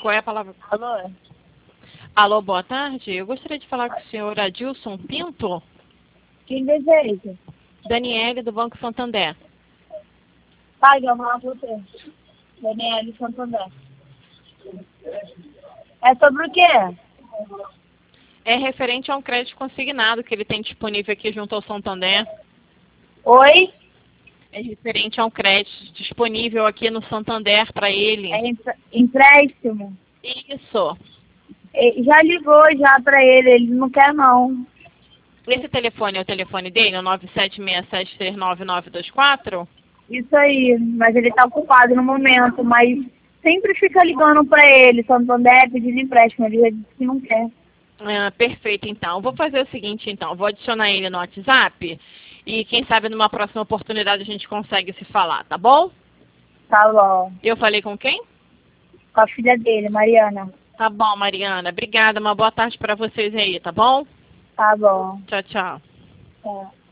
Qual é a palavra? Alô? Alô, boa tarde. Eu gostaria de falar com o senhor Adilson Pinto. Quem deseja? Daniele, do Banco Santander. Pai, eu vou falar com você. Daniela Santander. É sobre o quê? É referente a um crédito consignado que ele tem disponível aqui junto ao Santander. Oi? É referente a um crédito disponível aqui no Santander para ele. É empréstimo? Isso. Já ligou já pra ele não quer não. Esse telefone é o telefone dele, o 9767399924? Isso aí, mas ele tá ocupado no momento, mas sempre fica ligando pra ele, Santander, pedindo empréstimo, ele já disse que não quer. Ah, perfeito, então. Vou fazer o seguinte, então. Vou adicionar ele no WhatsApp e quem sabe numa próxima oportunidade a gente consegue se falar, tá bom? Tá bom. Eu falei com quem? Com a filha dele, Mariana. Tá bom, Mariana. Obrigada. Uma boa tarde para vocês aí, tá bom? Tá bom. Tchau, tchau. Tá.